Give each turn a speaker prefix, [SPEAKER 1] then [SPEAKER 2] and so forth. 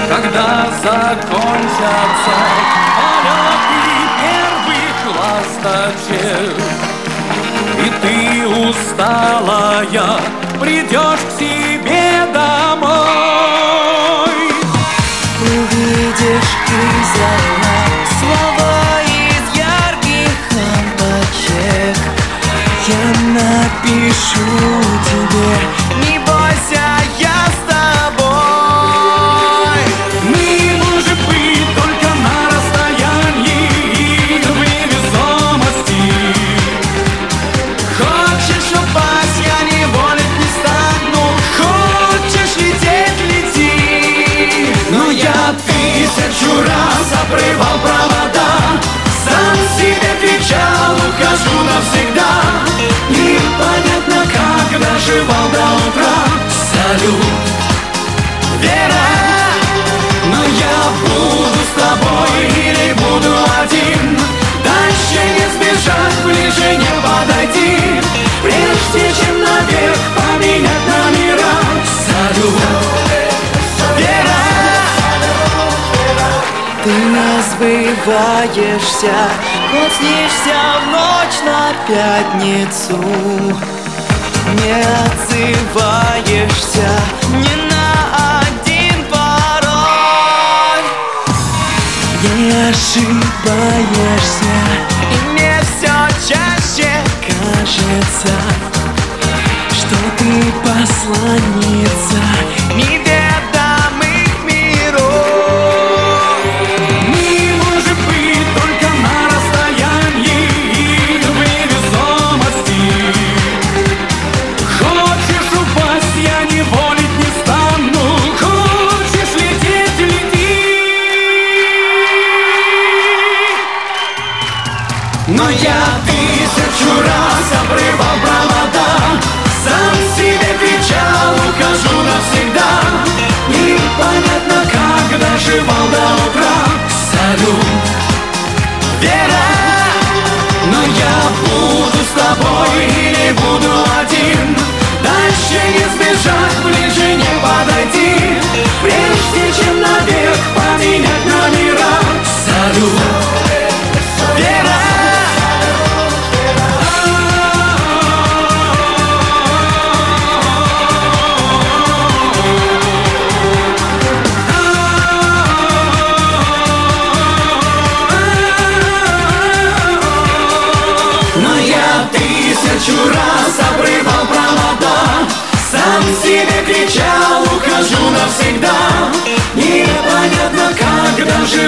[SPEAKER 1] когда закончатся полеты первых ласточек, и ты усталая придешь к себе домой.
[SPEAKER 2] Увидишь из окна слова из ярких лампочек. Я напишу тебе, не бойся, я с тобой.
[SPEAKER 1] Мы, может быть, только на расстоянии и в невесомости.
[SPEAKER 2] Хочешь упасть, я не волить не стану. Хочешь лететь, лети.
[SPEAKER 1] Но я 1000 раз обрывал провода, сам себе кричал, ухожу навсегда. Непонятно, как доживал до утра. Салют, Вера, но я буду с тобой или буду один. Дальше не сбежать, ближе не подойти, прежде чем навек поменять номера. Салют, Вера.
[SPEAKER 2] Ты разбиваешься, вот снишься в ночь на пятницу. Не отзываешься ни на один пароль. Не ошибаешься, и мне все чаще кажется, что ты посланница неведомых миров.
[SPEAKER 1] Мы, может быть, только на расстоянии и в невесомости. Хочешь упасть, я не волить не стану. Хочешь лететь, лети. Но я 1000 раз обрывал провода, сам себе кричал, ухожу навсегда. Непонятно, как доживал до утра. Салют, Вера, но я буду с тобой или буду один. Дальше не сбежать, ближе не подойти, прежде чем навек поменять номера. Салют, Вера. Но я 1000 раз обрывал провода, сам себе кричал, ухожу навсегда.